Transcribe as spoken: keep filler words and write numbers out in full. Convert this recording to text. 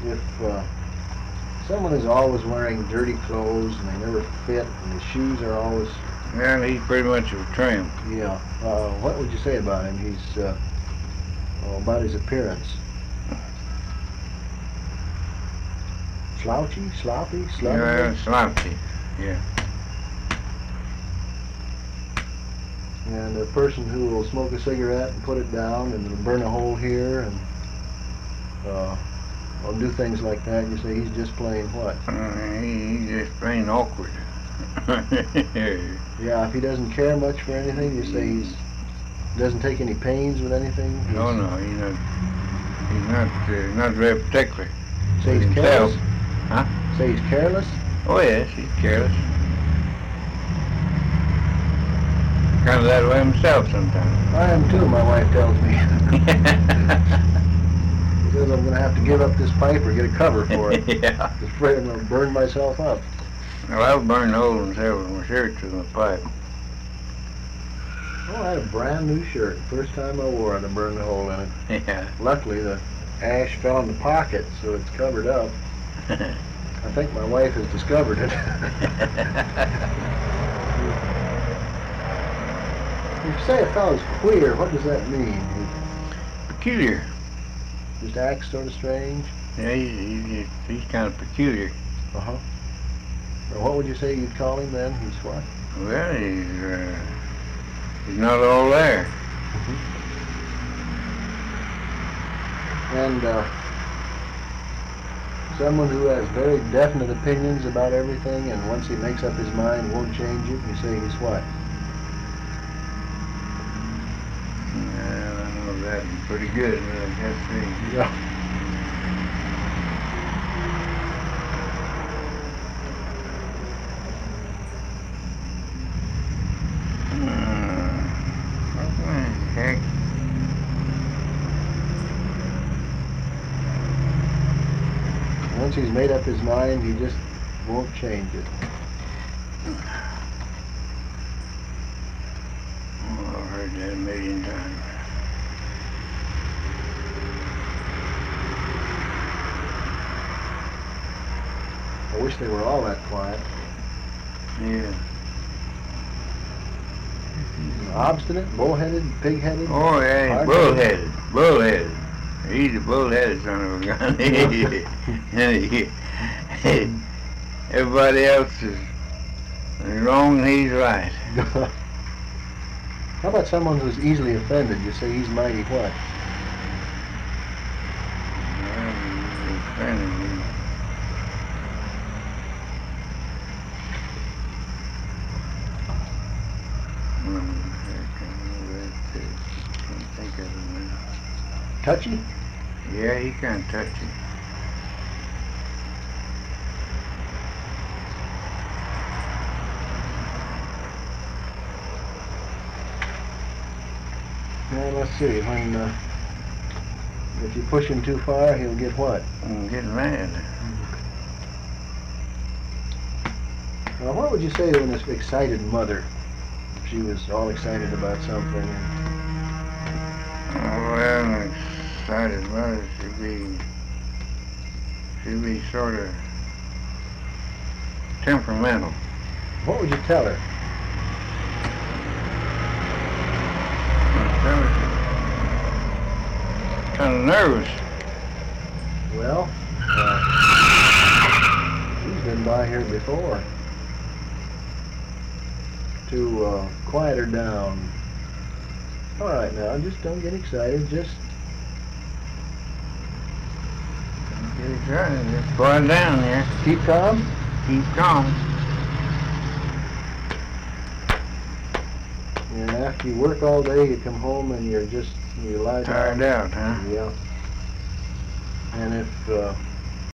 if uh, someone is always wearing dirty clothes and they never fit and his shoes are always... Well, he's pretty much a tramp. Yeah. Uh, what would you say about him? He's, uh, oh, about his appearance. Slouchy? Sloppy? Sloppy? Yeah, sloppy. Yeah. And a person who will smoke a cigarette and put it down and burn a hole here and uh, will do things like that, you say he's just plain what? Uh, he, he's just plain awkward. Yeah, if he doesn't care much for anything, you say he's doesn't take any pains with anything? He's, no, no, he's not, he's not, uh, not very particular. Say he's himself. careless? Huh? Say he's careless? Oh yes, he's careless. Kind of that way himself sometimes. I am too, my wife tells me. She says I'm going to have to give up this pipe or get a cover for it. Yeah. I'm afraid I'm going to burn myself up. Well, I've burned holes in several of my shirts with my pipe. Oh, I had a brand new shirt. First time I wore it, I burned a hole in it. Yeah. Luckily, the ash fell in the pocket, so it's covered up. I think my wife has discovered it. You say a fellow's queer, what does that mean? Peculiar. He just acts sort of strange? Yeah, he's, he's, he's kind of peculiar. Uh-huh. Well, what would you say you'd call him then? He's what? Well, he's, uh, he's not all there. Mm-hmm. And, uh, someone who has very definite opinions about everything and once he makes up his mind won't change it, you say he's what? Well, I know that pretty good, but I guess he... Yeah. Heck. Once he's made up his mind, he just won't change it. Oh, I've heard that a million times. I wish they were all that quiet. Yeah. Obstinate, bullheaded, pig-headed. Oh, yeah, he's hard-headed. bullheaded. Bullheaded. He's a bullheaded son of a gun. Everybody else is wrong and he's right. How about someone who's easily offended? You say he's mighty what? Well, he's offended me. Touchy? Yeah, he kind of touchy. Well, let's see. When uh, if you push him too far, he'll get what? I'm getting mad. Now, what would you say to an excited mother? If she was all excited about something. Oh, well, an excited mother should be, should be sort of temperamental. What would you tell her? Kind of nervous. Well, uh, she's been by here before. To uh, quiet her down. All right, now, just don't get excited. Just Don't get excited. Just quiet down there. keep calm. Keep calm. And after you work all day, you come home and you're just you lie down. Tired out, huh? Yeah. And if uh,